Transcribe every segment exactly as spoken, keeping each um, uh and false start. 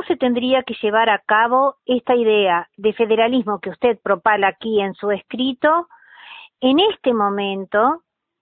se tendría que llevar a cabo esta idea de federalismo que usted propala aquí en su escrito en este momento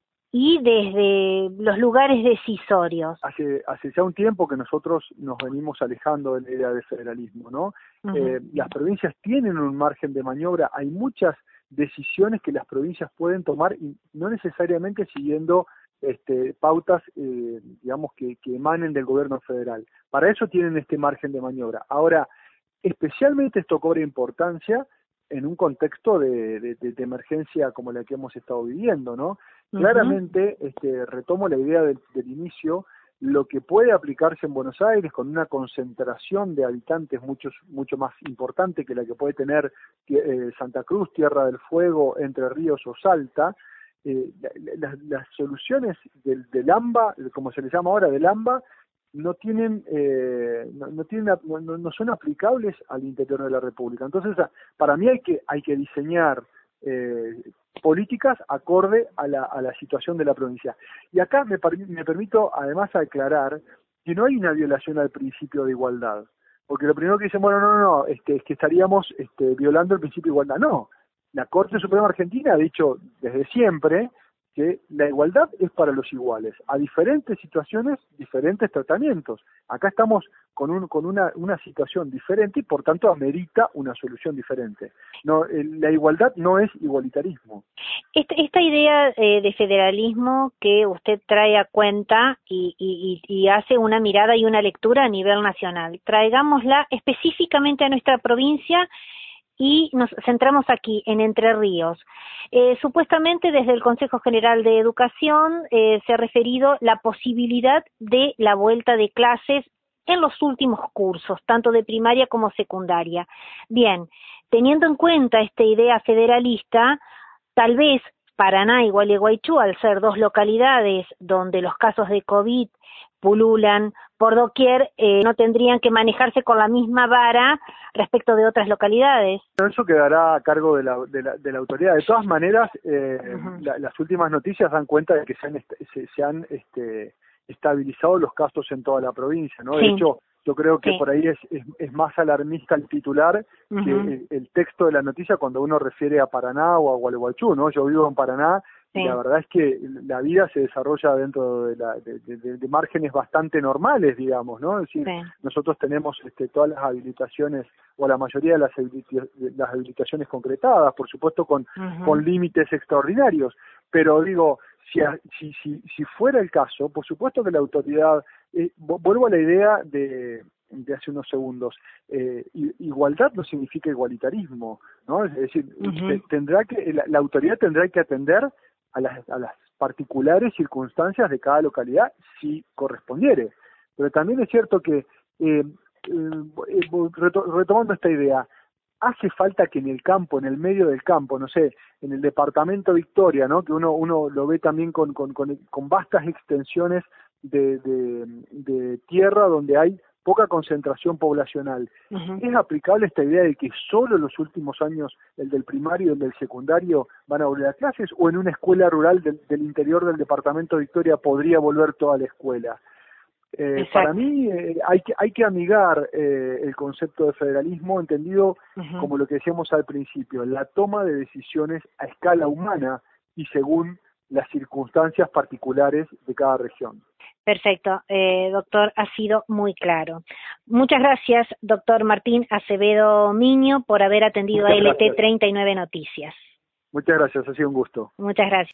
y desde los lugares decisorios? Hace, hace ya un tiempo que nosotros nos venimos alejando de la idea de federalismo, ¿no? Uh-huh. eh, las provincias tienen un margen de maniobra, hay muchas decisiones que las provincias pueden tomar y no necesariamente siguiendo este, pautas, eh, digamos, que, que emanen del gobierno federal. Para eso tienen este margen de maniobra. Ahora, especialmente esto cobra importancia en un contexto de, de, de emergencia como la que hemos estado viviendo, ¿no? Uh-huh. Claramente, este, retomo la idea del, del inicio, lo que puede aplicarse en Buenos Aires con una concentración de habitantes mucho, mucho más importante que la que puede tener eh, Santa Cruz, Tierra del Fuego, Entre Ríos o Salta, eh, la, la, las soluciones del, del AMBA, como se le llama ahora, del AMBA, no tienen, eh, no, no tienen, no, no son aplicables al interior de la República. Entonces, para mí hay que, hay que diseñar eh, políticas acorde a la, a la situación de la provincia. Y acá me, me permito además aclarar que no hay una violación al principio de igualdad, porque lo primero que dicen, bueno, no, no, no, este, es que estaríamos este, violando el principio de igualdad. No, la Corte Suprema Argentina ha dicho desde siempre que la igualdad es para los iguales, a diferentes situaciones, diferentes tratamientos. Acá estamos con un con una, una situación diferente y por tanto amerita una solución diferente. No, el, la igualdad no es igualitarismo. Esta, esta idea eh, de federalismo que usted trae a cuenta y, y, y hace una mirada y una lectura a nivel nacional, traigámosla específicamente a nuestra provincia y nos centramos aquí, en Entre Ríos. Eh, supuestamente desde el Consejo General de Educación eh, se ha referido la posibilidad de la vuelta de clases en los últimos cursos, tanto de primaria como secundaria. Bien, teniendo en cuenta esta idea federalista, tal vez Paraná y Gualeguaychú, al ser dos localidades donde los casos de COVID pululan por doquier, eh, no tendrían que manejarse con la misma vara respecto de otras localidades. Eso quedará a cargo de la, de la, de la autoridad. De todas maneras, eh, uh-huh. la, las últimas noticias dan cuenta de que se han, se, se han este, estabilizado los casos en toda la provincia, ¿no? Sí. De hecho, yo creo que sí. por ahí es, es, es más alarmista el titular uh-huh. que el, el texto de la noticia cuando uno refiere a Paraná o a Gualeguaychú, ¿no? Yo vivo en Paraná. Sí. Y la verdad es que la vida se desarrolla dentro de, la, de, de, de márgenes bastante normales, digamos, ¿no? Es decir, sí. nosotros tenemos este, todas las habilitaciones, o la mayoría de las, habilita las habilitaciones concretadas, por supuesto con, uh-huh. con límites extraordinarios, pero digo, si, si, si, si fuera el caso, por supuesto que la autoridad, eh, vuelvo a la idea de... de hace unos segundos, eh, igualdad no significa igualitarismo, ¿no? Es decir, uh-huh. tendrá que la, la autoridad tendrá que atender a las, a las particulares circunstancias de cada localidad si correspondiere. Pero también es cierto que, eh, eh, retomando esta idea, hace falta que en el campo, en el medio del campo, no sé, en el departamento Victoria, ¿no? Que uno uno lo ve también con, con, con, con vastas extensiones de, de, de tierra donde hay poca concentración poblacional. Uh-huh. ¿Es aplicable esta idea de que solo los últimos años, el del primario y el del secundario, van a volver a clases? ¿O en una escuela rural del, del interior del departamento de Victoria podría volver toda la escuela? Eh, para mí eh, hay que hay que amigar eh, el concepto de federalismo entendido uh-huh. como lo que decíamos al principio, la toma de decisiones a escala humana y según las circunstancias particulares de cada región. Perfecto, eh, doctor, ha sido muy claro. Muchas gracias, doctor Martín Acevedo Miño, por haber atendido Muchas a L T treinta y nueve Noticias. Muchas gracias, ha sido un gusto. Muchas gracias.